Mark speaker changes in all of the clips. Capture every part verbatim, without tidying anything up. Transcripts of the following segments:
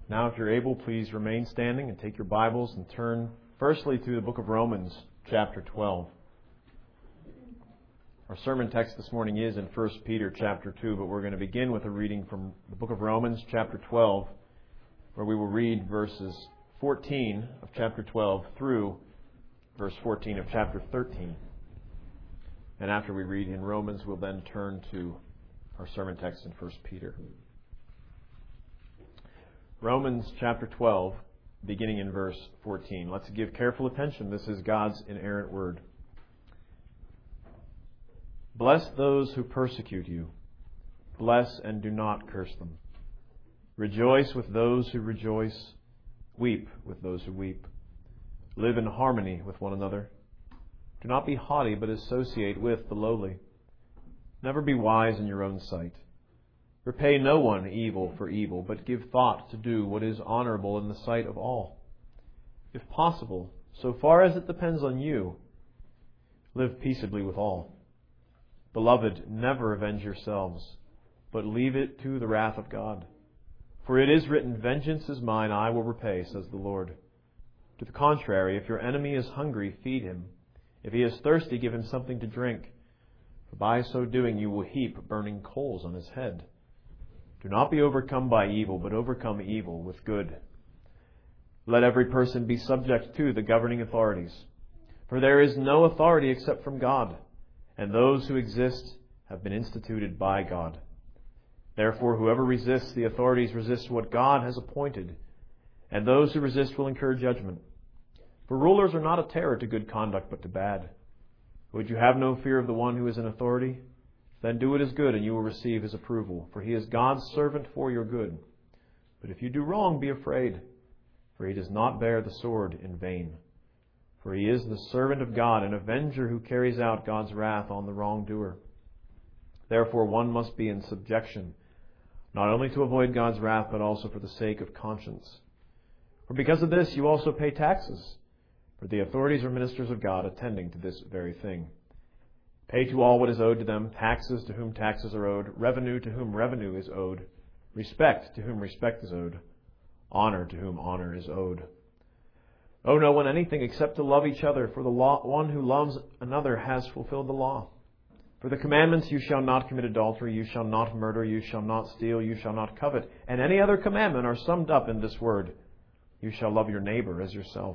Speaker 1: Now, if you're able, please remain standing and take your Bibles and turn firstly to the book of Romans, chapter twelve. Our sermon text this morning is in First Peter chapter two, but we're going to begin with a reading from the book of Romans, chapter twelve, where we will read verses fourteen of chapter twelve through verse fourteen of chapter thirteen. And after we read in Romans, we'll then turn to our sermon text in First Peter. Romans chapter twelve, beginning in verse fourteen. Let's give careful attention. This is God's inerrant word. Bless those who persecute you. Bless and do not curse them. Rejoice with those who rejoice. Weep with those who weep. Live in harmony with one another. Do not be haughty, but associate with the lowly. Never be wise in your own sight. Repay no one evil for evil, but give thought to do what is honorable in the sight of all. If possible, so far as it depends on you, live peaceably with all. Beloved, never avenge yourselves, but leave it to the wrath of God. For it is written, "Vengeance is mine, I will repay," says the Lord. To the contrary, if your enemy is hungry, feed him. If he is thirsty, give him something to drink. For by so doing you will heap burning coals on his head. Do not be overcome by evil, but overcome evil with good. Let every person be subject to the governing authorities. For there is no authority except from God, and those who exist have been instituted by God. Therefore, whoever resists the authorities resists what God has appointed, and those who resist will incur judgment. For rulers are not a terror to good conduct, but to bad. Would you have no fear of the one who is in authority? Then do what is good, and you will receive his approval, for he is God's servant for your good. But if you do wrong, be afraid, for he does not bear the sword in vain. For he is the servant of God, an avenger who carries out God's wrath on the wrongdoer. Therefore one must be in subjection, not only to avoid God's wrath, but also for the sake of conscience. For because of this you also pay taxes, for the authorities are ministers of God, attending to this very thing. Pay to all what is owed to them, taxes to whom taxes are owed, revenue to whom revenue is owed, respect to whom respect is owed, honor to whom honor is owed. Owe no one anything except to love each other, for the law, one who loves another has fulfilled the law. For the commandments, you shall not commit adultery, you shall not murder, you shall not steal, you shall not covet, and any other commandment are summed up in this word: you shall love your neighbor as yourself.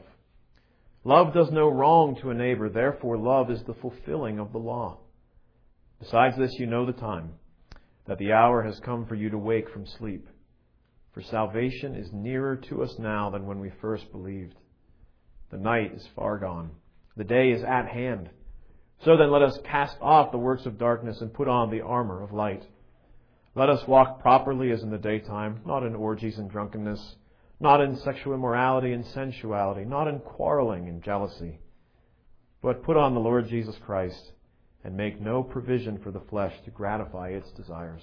Speaker 1: Love does no wrong to a neighbor, therefore love is the fulfilling of the law. Besides this, you know the time, that the hour has come for you to wake from sleep. For salvation is nearer to us now than when we first believed. The night is far gone, the day is at hand. So then let us cast off the works of darkness and put on the armor of light. Let us walk properly as in the daytime, not in orgies and drunkenness, not in sexual immorality and sensuality, not in quarreling and jealousy, but put on the Lord Jesus Christ and make no provision for the flesh to gratify its desires.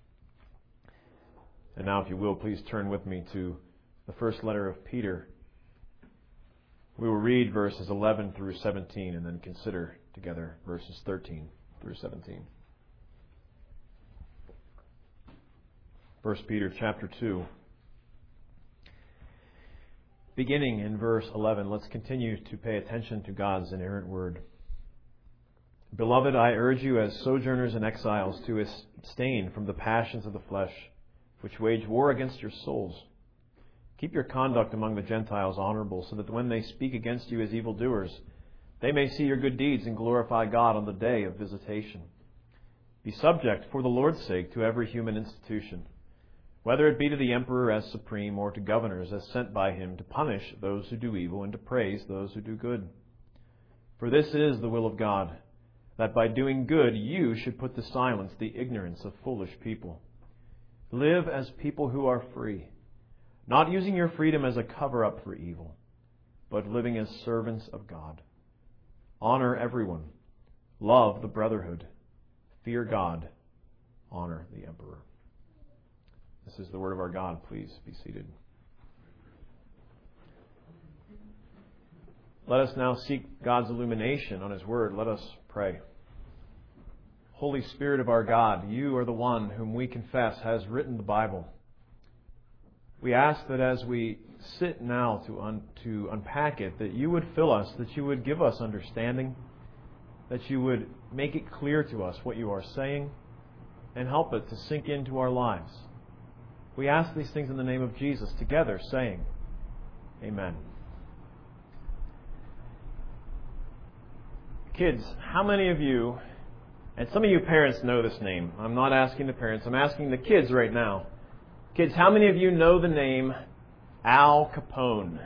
Speaker 1: And now, if you will, please turn with me to the first letter of Peter. We will read verses eleven through seventeen and then consider together verses thirteen through seventeen. First Peter chapter two. Beginning in verse eleven, let's continue to pay attention to God's inerrant word. Beloved, I urge you as sojourners and exiles to abstain from the passions of the flesh, which wage war against your souls. Keep your conduct among the Gentiles honorable, so that when they speak against you as evildoers, they may see your good deeds and glorify God on the day of visitation. Be subject, for the Lord's sake, to every human institution, whether it be to the emperor as supreme, or to governors as sent by him to punish those who do evil and to praise those who do good. For this is the will of God, that by doing good you should put to silence the ignorance of foolish people. Live as people who are free, not using your freedom as a cover-up for evil, but living as servants of God. Honor everyone. Love the brotherhood. Fear God. Honor the emperor. This is the word of our God. Please be seated. Let us now seek God's illumination on his word. Let us pray. Holy Spirit of our God, you are the one whom we confess has written the Bible. We ask that as we sit now to un, to unpack it, that you would fill us, that you would give us understanding, that you would make it clear to us what you are saying, and help it to sink into our lives. We ask these things in the name of Jesus together, saying, Amen. Kids, how many of you, and some of you parents know this name. I'm not asking the parents, I'm asking the kids right now. Kids, how many of you know the name Al Capone?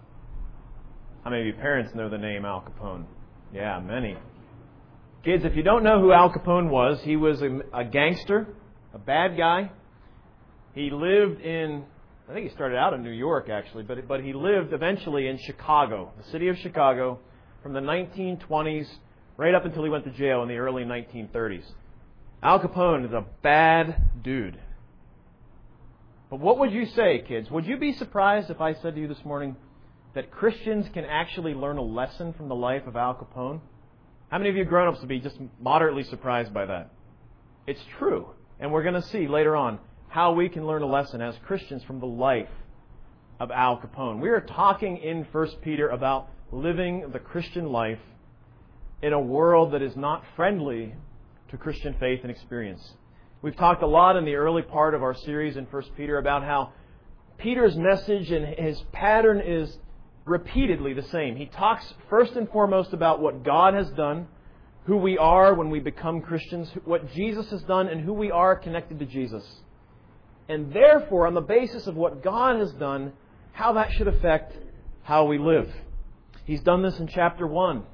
Speaker 1: How many of you parents know the name Al Capone? Yeah, many. Kids, if you don't know who Al Capone was, he was a, a gangster, a bad guy. He lived in, I think he started out in New York actually, but but he lived eventually in Chicago, the city of Chicago, from the nineteen twenties right up until he went to jail in the early nineteen thirties. Al Capone is a bad dude. But what would you say, kids? Would you be surprised if I said to you this morning that Christians can actually learn a lesson from the life of Al Capone? How many of you grown-ups would be just moderately surprised by that? It's true. And we're going to see later on how we can learn a lesson as Christians from the life of Al Capone. We are talking in First Peter about living the Christian life in a world that is not friendly to Christian faith and experience. We've talked a lot in the early part of our series in First Peter about how Peter's message and his pattern is repeatedly the same. He talks first and foremost about what God has done, who we are when we become Christians, what Jesus has done, and who we are connected to Jesus. And therefore, on the basis of what God has done, how that should affect how we live. He's done this in chapter one.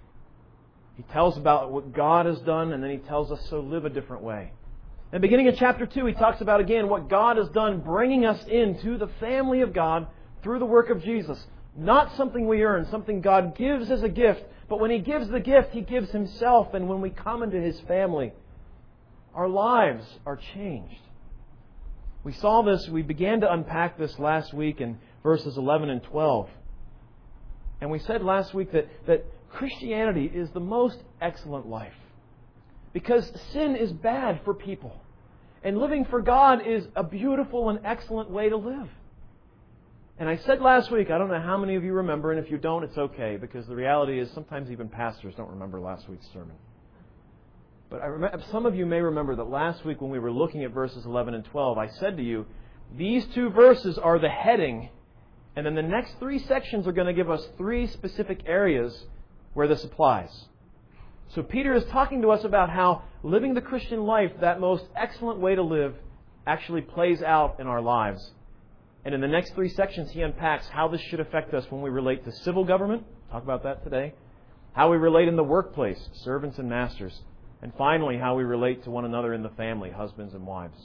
Speaker 1: He tells about what God has done, and then he tells us, so live a different way. And beginning in chapter two, he talks about, again, what God has done, bringing us into the family of God through the work of Jesus. Not something we earn, something God gives as a gift. But when He gives the gift, He gives Himself. And when we come into His family, our lives are changed. We saw this, we began to unpack this last week in verses eleven and twelve. And we said last week that, that Christianity is the most excellent life. Because sin is bad for people. And living for God is a beautiful and excellent way to live. And I said last week, I don't know how many of you remember, and if you don't, it's okay, because the reality is sometimes even pastors don't remember last week's sermon. But I remember, some of you may remember that last week when we were looking at verses eleven and twelve, I said to you, these two verses are the heading, and then the next three sections are going to give us three specific areas where this applies. So Peter is talking to us about how living the Christian life, that most excellent way to live, actually plays out in our lives. And in the next three sections, he unpacks how this should affect us when we relate to civil government. Talk about that today. How we relate in the workplace, servants and masters. And finally, how we relate to one another in the family, husbands and wives.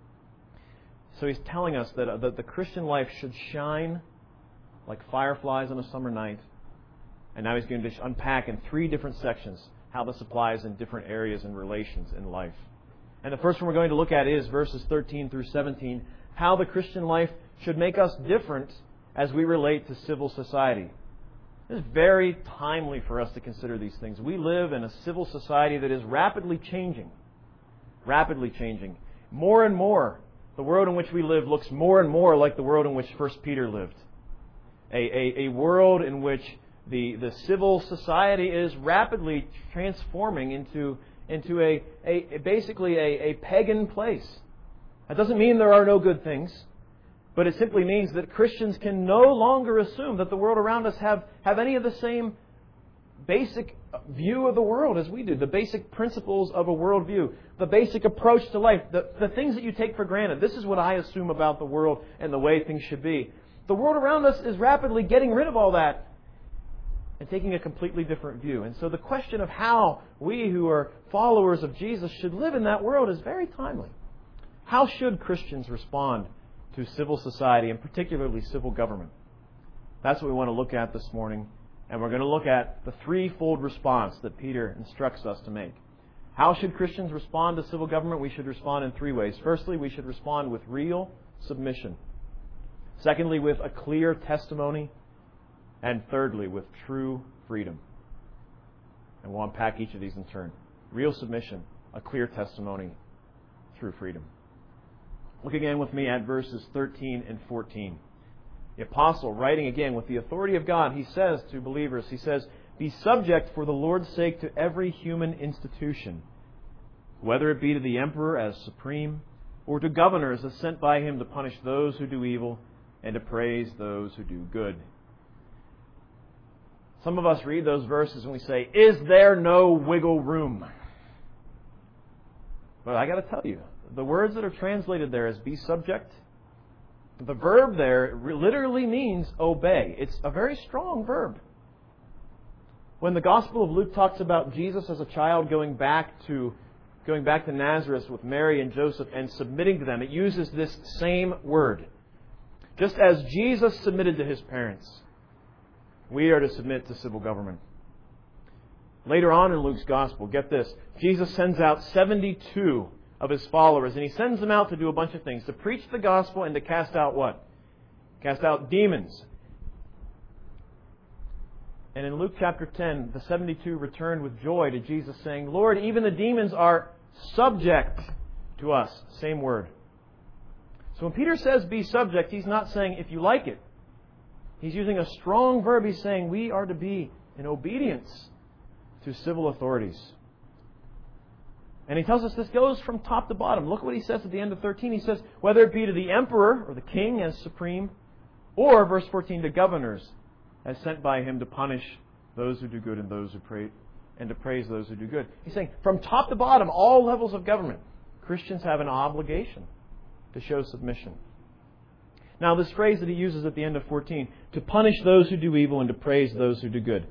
Speaker 1: So he's telling us that, uh, that the Christian life should shine like fireflies on a summer night. And now he's going to unpack in three different sections how this applies in different areas and relations in life. And the first one we're going to look at is verses thirteen through seventeen, how the Christian life should make us different as we relate to civil society. It's very timely for us to consider these things. We live in a civil society that is rapidly changing. Rapidly changing. More and more, the world in which we live looks more and more like the world in which First Peter lived. A, a, a world in which the, the civil society is rapidly transforming into, into a, a, a basically a, a pagan place. That doesn't mean there are no good things. But it simply means that Christians can no longer assume that the world around us have, have any of the same basic view of the world as we do. The basic principles of a worldview. The basic approach to life. The, the things that you take for granted. This is what I assume about the world and the way things should be. The world around us is rapidly getting rid of all that and taking a completely different view. And so the question of how we who are followers of Jesus should live in that world is very timely. How should Christians respond to civil society, and particularly civil government? That's what we want to look at this morning. And we're going to look at the threefold response that Peter instructs us to make. How should Christians respond to civil government? We should respond in three ways. Firstly, we should respond with real submission. Secondly, with a clear testimony. And thirdly, with true freedom. And we'll unpack each of these in turn. Real submission, a clear testimony, true freedom. Look again with me at verses thirteen and fourteen. The apostle, writing again with the authority of God, he says to believers, he says, "Be subject for the Lord's sake to every human institution, whether it be to the emperor as supreme, or to governors as sent by him to punish those who do evil and to praise those who do good." Some of us read those verses and we say, "Is there no wiggle room?" But I got to tell you, the words that are translated there as "be subject," the verb there literally means obey. It's a very strong verb. When the Gospel of Luke talks about Jesus as a child going back to going back to Nazareth with Mary and Joseph and submitting to them, it uses this same word. Just as Jesus submitted to his parents, we are to submit to civil government. Later on in Luke's Gospel, get this, Jesus sends out seventy-two of his followers, and he sends them out to do a bunch of things, to preach the gospel and to cast out what? Cast out demons. And in Luke chapter ten, the seventy-two returned with joy to Jesus, saying, "Lord, even the demons are subject to us." Same word. So when Peter says be subject, he's not saying if you like it. He's using a strong verb. He's saying we are to be in obedience to civil authorities. And he tells us this goes from top to bottom. Look what he says at the end of thirteen. He says, whether it be to the emperor or the king as supreme, or, verse fourteen, to governors as sent by him to punish those who do good and those who pray, and to praise those who do good. He's saying from top to bottom, all levels of government, Christians have an obligation to show submission. Now, this phrase that he uses at the end of fourteen, to punish those who do evil and to praise those who do good.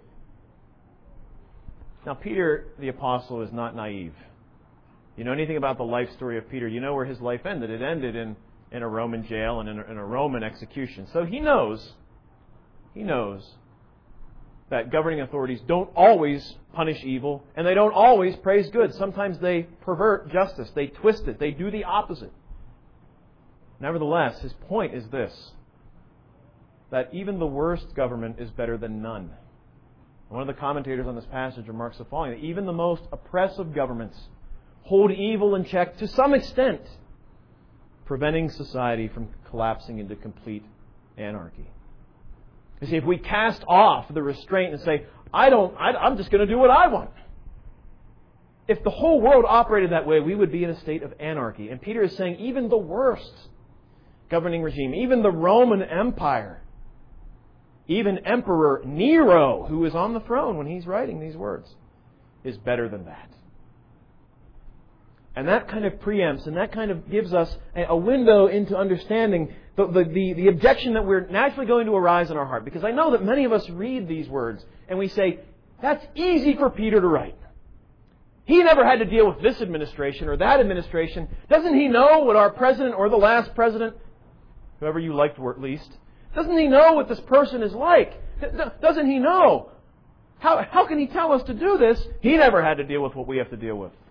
Speaker 1: Now, Peter, the apostle, is not naive. You know anything about the life story of Peter, you know where his life ended. It ended in, in a Roman jail and in a, in a Roman execution. So he knows, he knows that governing authorities don't always punish evil and they don't always praise good. Sometimes they pervert justice. They twist it. They do the opposite. Nevertheless, his point is this, that even the worst government is better than none. One of the commentators on this passage remarks the following, that even the most oppressive governments hold evil in check to some extent, preventing society from collapsing into complete anarchy. You see, if we cast off the restraint and say, I don't, I, I'm just going to do what I want. If the whole world operated that way, we would be in a state of anarchy. And Peter is saying even the worst governing regime, even the Roman Empire, even Emperor Nero, who is on the throne when he's writing these words, is better than that. And that kind of preempts and that kind of gives us a window into understanding the, the, the, the objection that we're naturally going to arise in our heart. Because I know that many of us read these words and we say, that's easy for Peter to write. He never had to deal with this administration or that administration. Doesn't he know what our president or the last president, whoever you liked least, doesn't he know what this person is like? Doesn't he know? How, how can he tell us to do this? He never had to deal with what we have to deal with.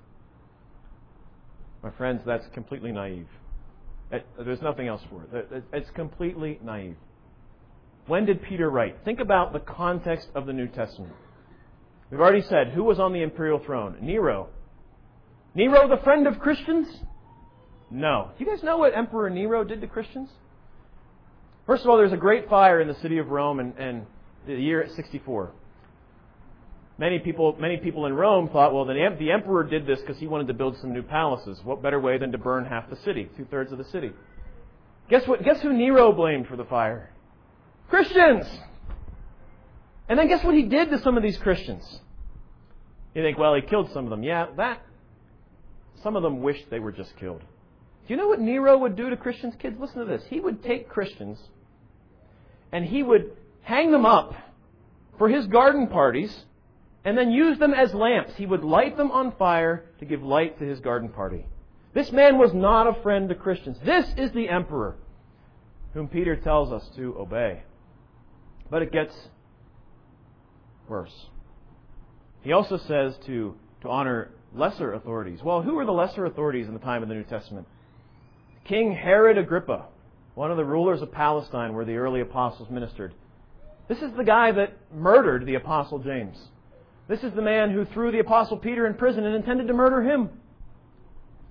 Speaker 1: My friends, that's completely naive. There's nothing else for it. It's completely naive. When did Peter write? Think about the context of the New Testament. We've already said, who was on the imperial throne? Nero. Nero, the friend of Christians? No. Do you guys know what Emperor Nero did to Christians? First of all, there's a great fire in the city of Rome in, in the year sixty-four. Many people, many people in Rome thought, well, the, the emperor did this because he wanted to build some new palaces. What better way than to burn half the city, two-thirds of the city? Guess what? Guess who Nero blamed for the fire? Christians! And then guess what he did to some of these Christians? You think, well, he killed some of them. Yeah, that. Some of them wished they were just killed. Do you know what Nero would do to Christians? Kids, listen to this. He would take Christians and he would hang them up for his garden parties and then use them as lamps. He would light them on fire to give light to his garden party. This man was not a friend to Christians. This is the emperor whom Peter tells us to obey. But it gets worse. He also says to, to honor lesser authorities. Well, who were the lesser authorities in the time of the New Testament? King Herod Agrippa, one of the rulers of Palestine where the early apostles ministered. This is the guy that murdered the apostle James. This is the man who threw the apostle Peter in prison and intended to murder him.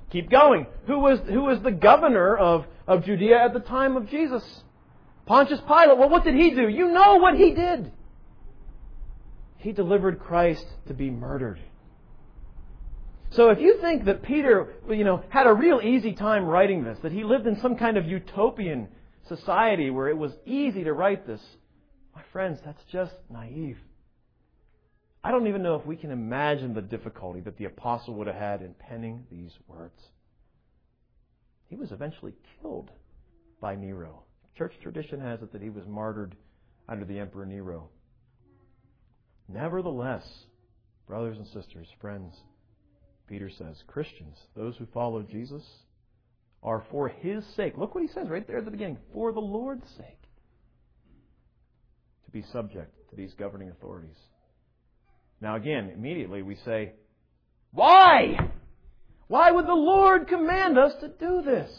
Speaker 1: Keep going. Who was, who was the governor of, of Judea at the time of Jesus? Pontius Pilate. Well, what did he do? You know what he did. He delivered Christ to be murdered. So if you think that Peter, you know, had a real easy time writing this, that he lived in some kind of utopian society where it was easy to write this, my friends, that's just naive. I don't even know if we can imagine the difficulty that the apostle would have had in penning these words. He was eventually killed by Nero. Church tradition has it that he was martyred under the Emperor Nero. Nevertheless, brothers and sisters, friends, Peter says, Christians, those who follow Jesus, are for His sake. Look what he says right there at the beginning. For the Lord's sake. To be subject to these governing authorities. Now again, immediately we say, why? Why would the Lord command us to do this?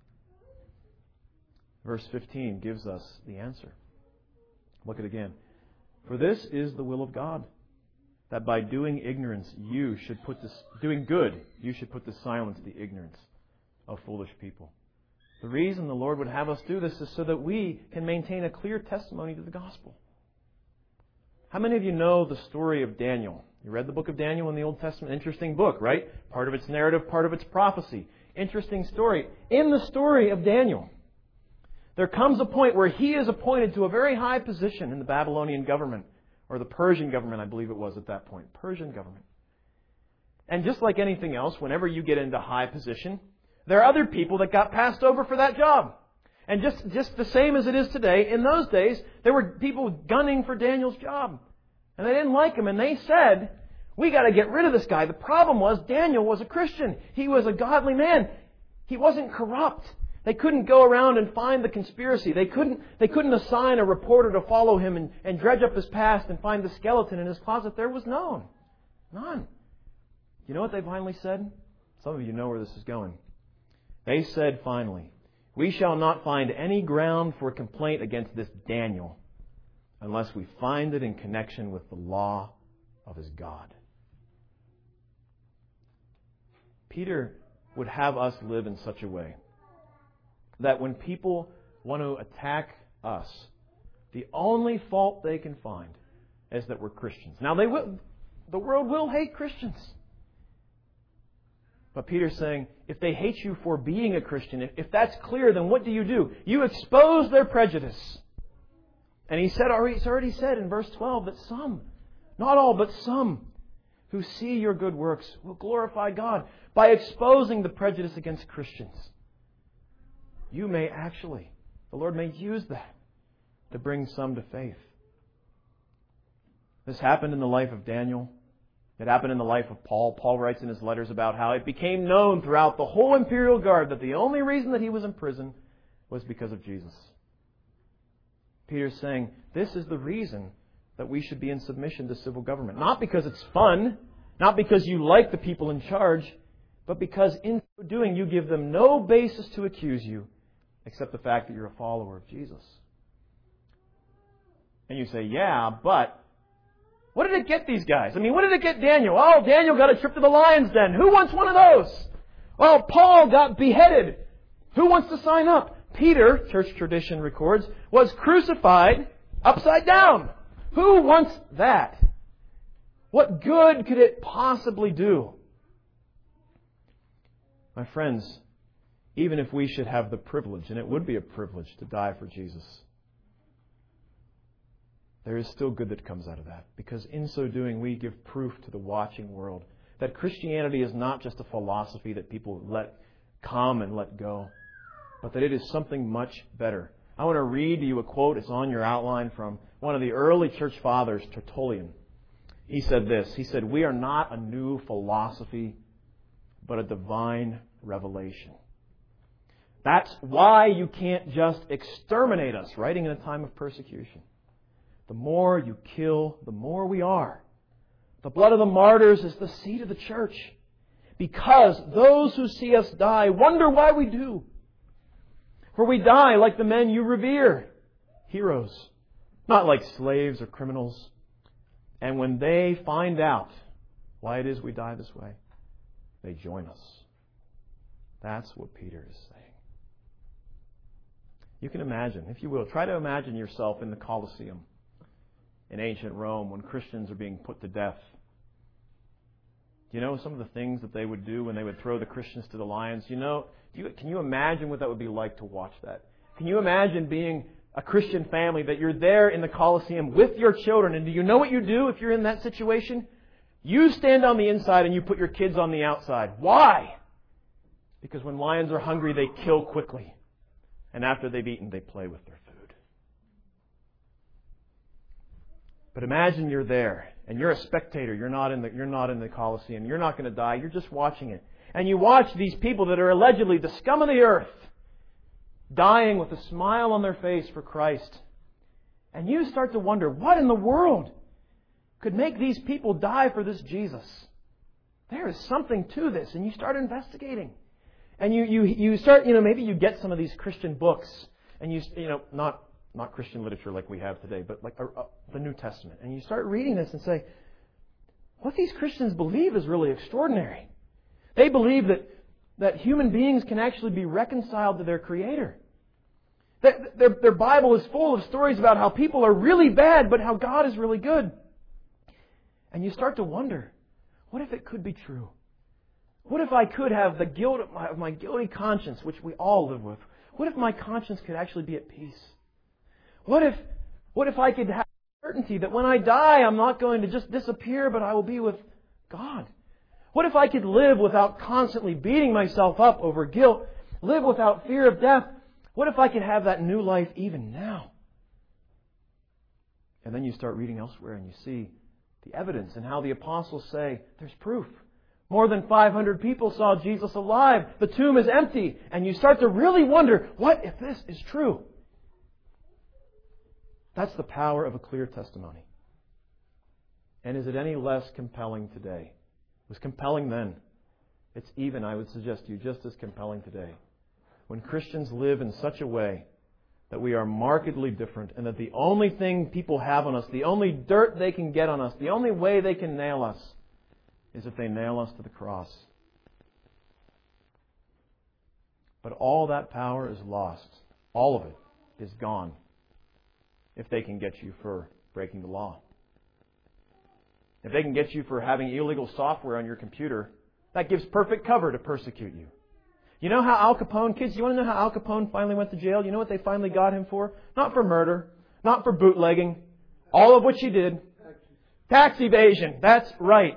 Speaker 1: Verse fifteen gives us the answer. Look at it again. For this is the will of God, that by doing ignorance you should put this, doing good, you should put to silence the ignorance of foolish people. The reason the Lord would have us do this is so that we can maintain a clear testimony to the gospel. How many of you know the story of Daniel? You read the book of Daniel in the Old Testament. Interesting book, right? Part of its narrative, part of its prophecy. Interesting story. In the story of Daniel, there comes a point where he is appointed to a very high position in the Babylonian government, or the Persian government, I believe it was at that point. Persian government. And just like anything else, whenever you get into high position, there are other people that got passed over for that job. And just, just the same as it is today, in those days, there were people gunning for Daniel's job. And they didn't like him. And they said, we got to get rid of this guy. The problem was Daniel was a Christian. He was a godly man. He wasn't corrupt. They couldn't go around and find the conspiracy. They couldn't, they couldn't assign a reporter to follow him and, and dredge up his past and find the skeleton in his closet. There was none. None. You know what they finally said? Some of you know where this is going. They said finally, we shall not find any ground for complaint against this Daniel unless we find it in connection with the law of his God. Peter would have us live in such a way that when people want to attack us, the only fault they can find is that we're Christians. Now, they will, the world will hate Christians. But Peter's saying, if they hate you for being a Christian, if, if that's clear, then what do you do? You expose their prejudice. And he said, he's already said in verse twelve that some, not all, but some, who see your good works will glorify God by exposing the prejudice against Christians. You may actually, the Lord may use that to bring some to faith. This happened in the life of Daniel. It happened in the life of Paul. Paul writes in his letters about how it became known throughout the whole imperial guard that the only reason that he was in prison was because of Jesus. Peter's saying, this is the reason that we should be in submission to civil government. Not because it's fun, not because you like the people in charge, but because in so doing you give them no basis to accuse you except the fact that you're a follower of Jesus. And you say, yeah, but what did it get these guys? I mean, what did it get Daniel? Oh, Daniel got a trip to the lion's den. Who wants one of those? Well, Paul got beheaded. Who wants to sign up? Peter, church tradition records, was crucified upside down. Who wants that? What good could it possibly do? My friends, even if we should have the privilege, and it would be a privilege to die for Jesus, there is still good that comes out of that. Because in so doing, we give proof to the watching world that Christianity is not just a philosophy that people let come and let go, but that it is something much better. I want to read to you a quote. It's on your outline from one of the early church fathers, Tertullian. He said this. He said, we are not a new philosophy, but a divine revelation. That's why you can't just exterminate us, writing in a time of persecution. The more you kill, the more we are. The blood of the martyrs is the seed of the church. Because those who see us die wonder why we do. For we die like the men you revere, heroes, not like slaves or criminals. And when they find out why it is we die this way, they join us. That's what Peter is saying. You can imagine, if you will, try to imagine yourself in the Colosseum in ancient Rome when Christians are being put to death. Do you know some of the things that they would do when they would throw the Christians to the lions? You know, do you, can you imagine what that would be like to watch that? Can you imagine being a Christian family that you're there in the Colosseum with your children, and do you know what you do if you're in that situation? You stand on the inside and you put your kids on the outside. Why? Because when lions are hungry, they kill quickly. And after they've eaten, they play with their food. But imagine you're there, and you're a spectator. You're not in the, you're not in the Colosseum. You're not going to die. You're just watching it. And you watch these people that are allegedly the scum of the earth dying with a smile on their face for Christ. And you start to wonder, what in the world could make these people die for this Jesus? There is something to this. And you start investigating. And you, you, you start, you know, maybe you get some of these Christian books, and you, you know, not, not Christian literature like we have today, but like uh, uh, the New Testament. And you start reading this and say, what these Christians believe is really extraordinary. They believe that, that human beings can actually be reconciled to their Creator. That their, their Bible is full of stories about how people are really bad, but how God is really good. And you start to wonder, what if it could be true? What if I could have the guilt of my, of my guilty conscience, which we all live with? What if my conscience could actually be at peace? What if, what if I could have certainty that when I die, I'm not going to just disappear, but I will be with God? What if I could live without constantly beating myself up over guilt, live without fear of death? What if I could have that new life even now? And then you start reading elsewhere and you see the evidence and how the apostles say, there's proof. More than five hundred people saw Jesus alive. The tomb is empty. And you start to really wonder, what if this is true? That's the power of a clear testimony. And is it any less compelling today? It was compelling then. It's even, I would suggest to you, just as compelling today. When Christians live in such a way that we are markedly different, and that the only thing people have on us, the only dirt they can get on us, the only way they can nail us, is if they nail us to the cross. But all that power is lost. All of it is gone if they can get you for breaking the law. If they can get you for having illegal software on your computer, that gives perfect cover to persecute you. You know how Al Capone, kids, you want to know how Al Capone finally went to jail? You know what they finally got him for? Not for murder, not for bootlegging, all of which he did. Tax evasion, that's right.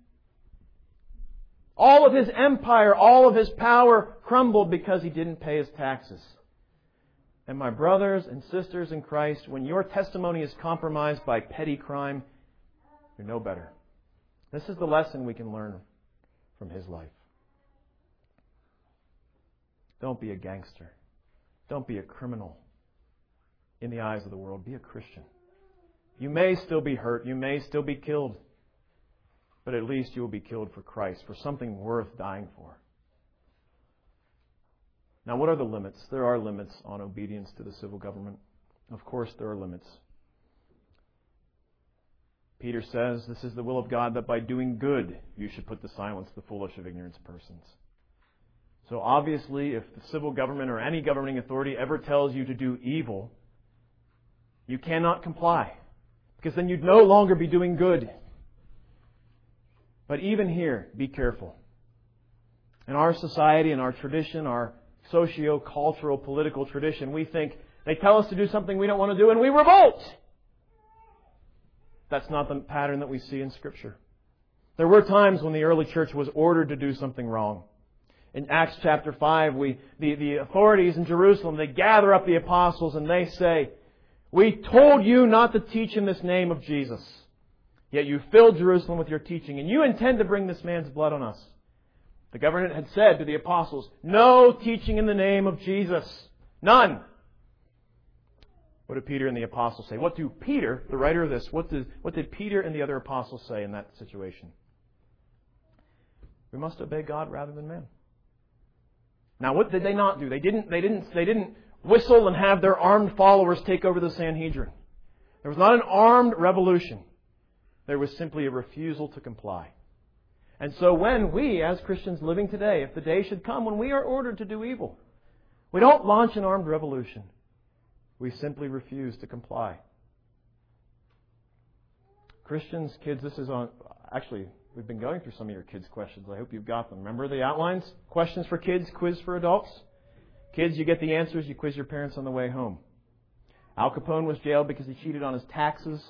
Speaker 1: All of his empire, all of his power crumbled because he didn't pay his taxes. And my brothers and sisters in Christ, when your testimony is compromised by petty crime, you're no better. This is the lesson we can learn from his life. Don't be a gangster. Don't be a criminal in the eyes of the world. Be a Christian. You may still be hurt. You may still be killed. But at least you will be killed for Christ, for something worth dying for. Now, what are the limits? There are limits on obedience to the civil government. Of course, there are limits. Peter says, this is the will of God, that by doing good you should put to silence the foolish of ignorance persons. So obviously, if the civil government or any governing authority ever tells you to do evil, you cannot comply, because then you'd no longer be doing good. But even here, be careful. In our society, in our tradition, our socio-cultural political tradition, we think they tell us to do something we don't want to do and we revolt. That's not the pattern that we see in Scripture. There were times when the early church was ordered to do something wrong. In Acts chapter five, we, the, the authorities in Jerusalem, they gather up the apostles and they say, we told you not to teach in this name of Jesus. Yet you filled Jerusalem with your teaching, and you intend to bring this man's blood on us. The government had said to the apostles, no teaching in the name of Jesus. None. What did Peter and the apostles say? What do Peter, the writer of this, what did, what did Peter and the other apostles say in that situation? We must obey God rather than man. Now, what did they not do? They didn't, they didn't, they didn't whistle and have their armed followers take over the Sanhedrin. There was not an armed revolution. There was simply a refusal to comply. And so when we, as Christians living today, if the day should come when we are ordered to do evil, we don't launch an armed revolution. We simply refuse to comply. Christians, kids, this is on... Actually, we've been going through some of your kids' questions. I hope you've got them. Remember the outlines? Questions for kids, quiz for adults. Kids, you get the answers. You quiz your parents on the way home. Al Capone was jailed because he cheated on his taxes.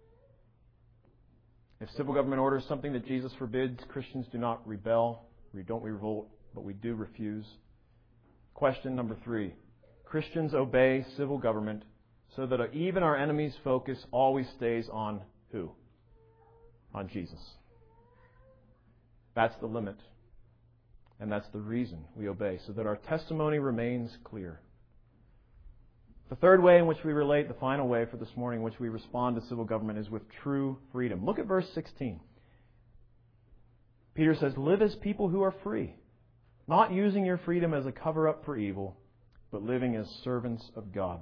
Speaker 1: If civil government orders something that Jesus forbids, Christians do not rebel. We don't revolt, but we do refuse. Question number three. Christians obey civil government so that even our enemies' focus always stays on who? On Jesus. That's the limit. And that's the reason we obey, so that our testimony remains clear. The third way in which we relate, the final way for this morning in which we respond to civil government, is with true freedom. Look at verse sixteen. Peter says, live as people who are free, not using your freedom as a cover-up for evil, but living as servants of God.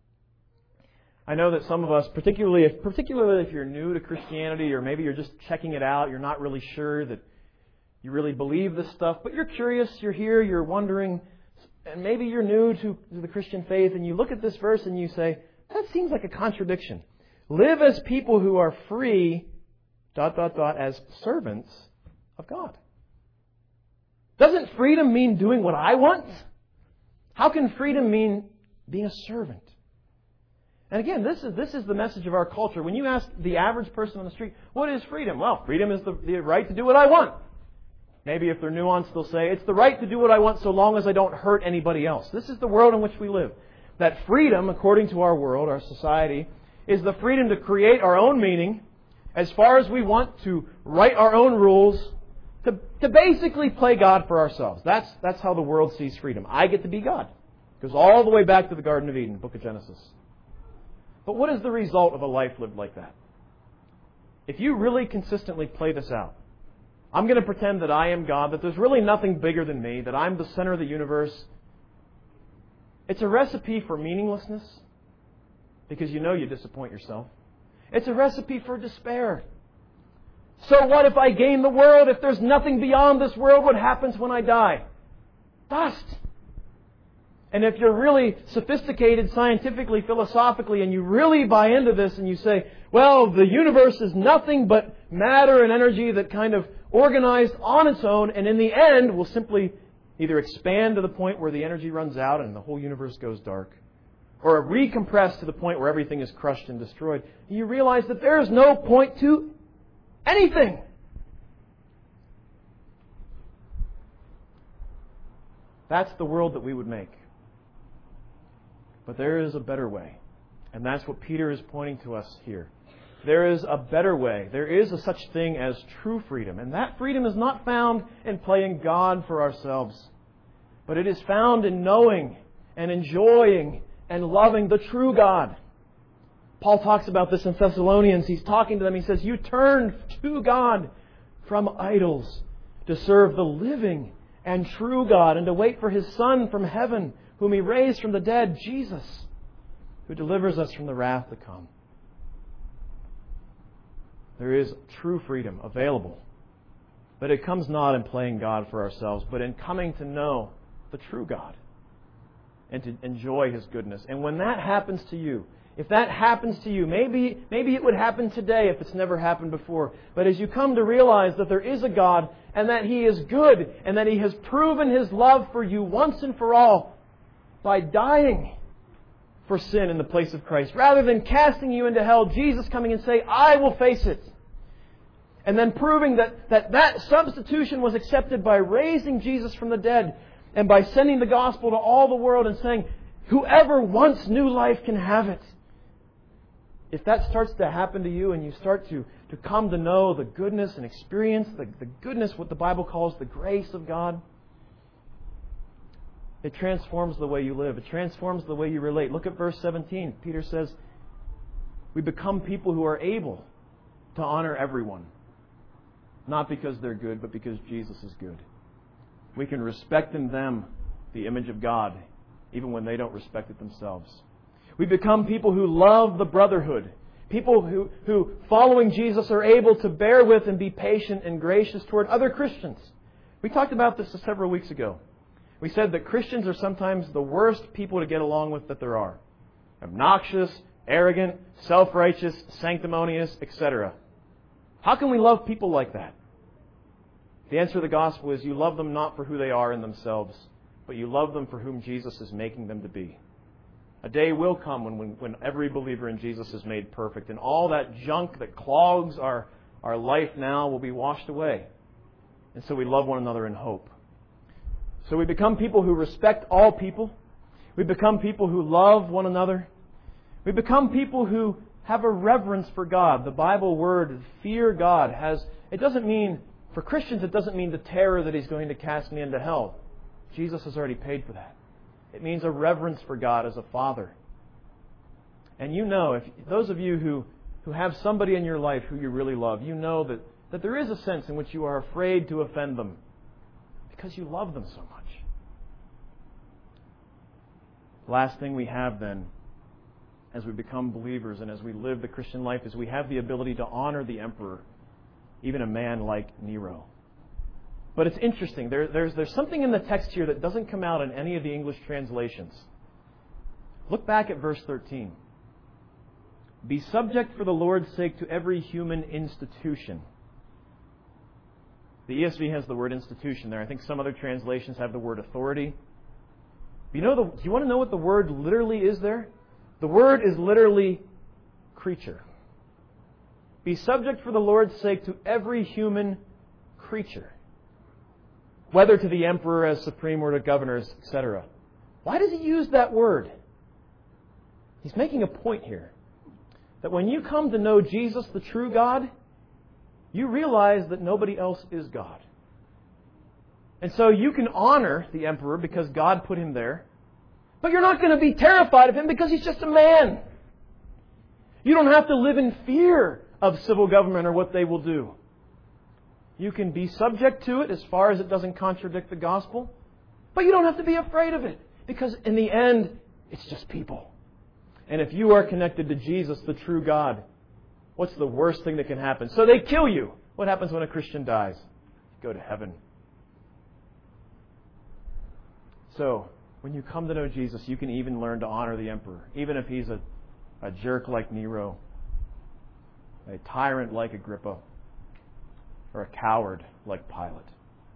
Speaker 1: I know that some of us, particularly if, particularly if you're new to Christianity, or maybe you're just checking it out, you're not really sure that you really believe this stuff, but you're curious, you're here, you're wondering, and maybe you're new to, to the Christian faith, and you look at this verse and you say, that seems like a contradiction. Live as people who are free, dot, dot, dot, as servants of God. Doesn't freedom mean doing what I want? How can freedom mean being a servant? And again, this is this is the message of our culture. When you ask the average person on the street, what is freedom? Well, freedom is the, the right to do what I want. Maybe if they're nuanced, they'll say, it's the right to do what I want so long as I don't hurt anybody else. This is the world in which we live. That freedom, according to our world, our society, is the freedom to create our own meaning as far as we want, to write our own rules, to, to basically play God for ourselves. That's, that's how the world sees freedom. I get to be God. It goes all the way back to the Garden of Eden, the book of Genesis. But what is the result of a life lived like that? If you really consistently play this out, I'm going to pretend that I am God, that there's really nothing bigger than me, that I'm the center of the universe. It's a recipe for meaninglessness, because you know you disappoint yourself. It's a recipe for despair. So what if I gain the world? If there's nothing beyond this world, what happens when I die? Dust. And if you're really sophisticated scientifically, philosophically, and you really buy into this and you say, well, the universe is nothing but matter and energy that kind of organized on its own, and in the end will simply either expand to the point where the energy runs out and the whole universe goes dark, or recompress to the point where everything is crushed and destroyed, you realize that there is no point to anything. That's the world that we would make. But there is a better way. And that's what Peter is pointing to us here. There is a better way. There is a such thing as true freedom. And that freedom is not found in playing God for ourselves. But it is found in knowing and enjoying and loving the true God. Paul talks about this in Thessalonians. He's talking to them. He says, you turned to God from idols to serve the living and true God and to wait for His Son from heaven, whom He raised from the dead, Jesus, who delivers us from the wrath to come. There is true freedom available. But it comes not in playing God for ourselves, but in coming to know the true God and to enjoy His goodness. And when that happens to you, if that happens to you, maybe, maybe it would happen today if it's never happened before. But as you come to realize that there is a God and that He is good and that He has proven His love for you once and for all by dying for sin in the place of Christ, rather than casting you into hell, Jesus coming and saying, I will face it. And then proving that, that that substitution was accepted by raising Jesus from the dead and by sending the gospel to all the world and saying, whoever wants new life can have it. If that starts to happen to you and you start to, to come to know the goodness and experience the, the goodness, what the Bible calls the grace of God, it transforms the way you live. It transforms the way you relate. Look at verse seventeen. Peter says, we become people who are able to honor everyone. Not because they're good, but because Jesus is good. We can respect in them the image of God, even when they don't respect it themselves. We become people who love the brotherhood. People who, who, following Jesus, are able to bear with and be patient and gracious toward other Christians. We talked about this several weeks ago. We said that Christians are sometimes the worst people to get along with that there are. Obnoxious, arrogant, self-righteous, sanctimonious, et cetera. How can we love people like that? The answer to the gospel is you love them not for who they are in themselves, but you love them for whom Jesus is making them to be. A day will come when, when, when every believer in Jesus is made perfect, and all that junk that clogs our, our life now will be washed away. And so we love one another in hope. So we become people who respect all people. We become people who love one another. We become people who have a reverence for God. The Bible word, fear God, has, it doesn't mean, for Christians, it doesn't mean the terror that He's going to cast me into hell. Jesus has already paid for that. It means a reverence for God as a Father. And you know, if those of you who, who have somebody in your life who you really love, you know that, that there is a sense in which you are afraid to offend them because you love them so much. Last thing we have then, as we become believers and as we live the Christian life, is we have the ability to honor the emperor, even a man like Nero. But it's interesting. There, there's, there's something in the text here that doesn't come out in any of the English translations. Look back at verse thirteen. Be subject for the Lord's sake to every human institution. The E S V has the word institution there. I think some other translations have the word authority. You know the, do you want to know what the word literally is there? The word is literally creature. Be subject for the Lord's sake to every human creature, whether to the emperor as supreme or to governors, et cetera. Why does he use that word? He's making a point here. That when you come to know Jesus, the true God, you realize that nobody else is God. And so you can honor the emperor because God put him there, but you're not going to be terrified of him because he's just a man. You don't have to live in fear of civil government or what they will do. You can be subject to it as far as it doesn't contradict the gospel, but you don't have to be afraid of it because in the end, it's just people. And if you are connected to Jesus, the true God, what's the worst thing that can happen? So they kill you. What happens when a Christian dies? You go to heaven. So, when you come to know Jesus, you can even learn to honor the emperor, even if he's a, a jerk like Nero, a tyrant like Agrippa, or a coward like Pilate.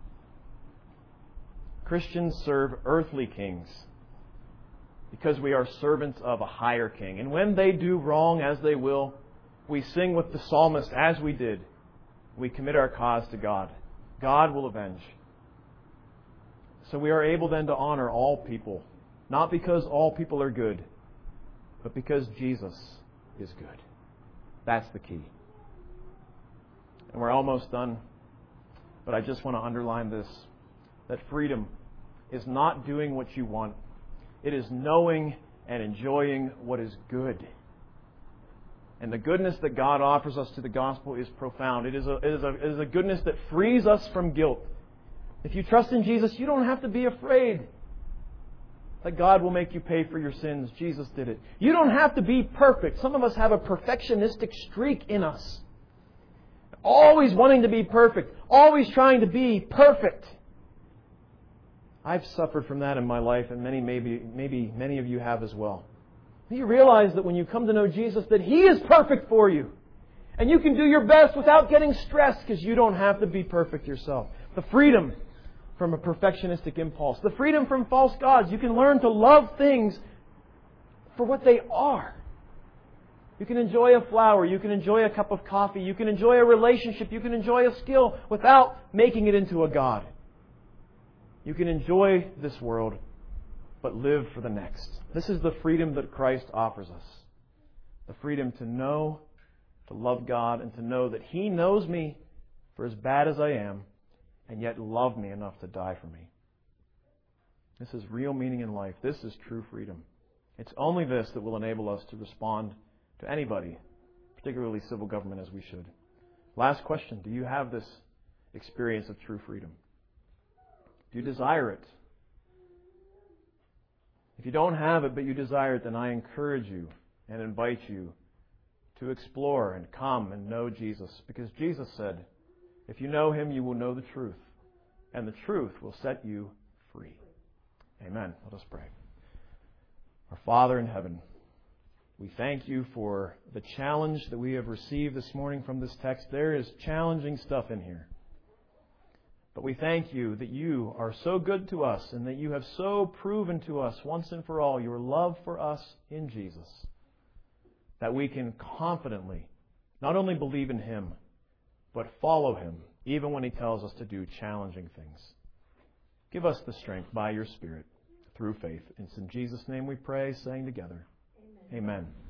Speaker 1: Christians serve earthly kings because we are servants of a higher king. And when they do wrong, as they will, we sing with the psalmist, as we did. We commit our cause to God. God will avenge. So we are able then to honor all people, not because all people are good, but because Jesus is good. That's the key. And we're almost done, but I just want to underline this, that freedom is not doing what you want. It is knowing and enjoying what is good. And the goodness that God offers us to the gospel is profound. It is a, it is a, it is a goodness that frees us from guilt. If you trust in Jesus, you don't have to be afraid that God will make you pay for your sins. Jesus did it. You don't have to be perfect. Some of us have a perfectionistic streak in us. Always wanting to be perfect. Always trying to be perfect. I've suffered from that in my life, and many, maybe, maybe many of you have as well. You realize that when you come to know Jesus, that He is perfect for you. And you can do your best without getting stressed because you don't have to be perfect yourself. The freedom from a perfectionistic impulse. The freedom from false gods. You can learn to love things for what they are. You can enjoy a flower. You can enjoy a cup of coffee. You can enjoy a relationship. You can enjoy a skill without making it into a god. You can enjoy this world, but live for the next. This is the freedom that Christ offers us. The freedom to know, to love God, and to know that He knows me for as bad as I am, and yet loved me enough to die for me. This is real meaning in life. This is true freedom. It's only this that will enable us to respond to anybody, particularly civil government, as we should. Last question. Do you have this experience of true freedom? Do you desire it? If you don't have it, but you desire it, then I encourage you and invite you to explore and come and know Jesus. Because Jesus said, if you know Him, you will know the truth, and the truth will set you free. Amen. Let us pray. Our Father in heaven, we thank you for the challenge that we have received this morning from this text. There is challenging stuff in here. But we thank you that you are so good to us and that you have so proven to us once and for all your love for us in Jesus, that we can confidently not only believe in Him, but follow Him even when He tells us to do challenging things. Give us the strength by your Spirit through faith. It's in Jesus' name we pray, saying together, Amen. Amen.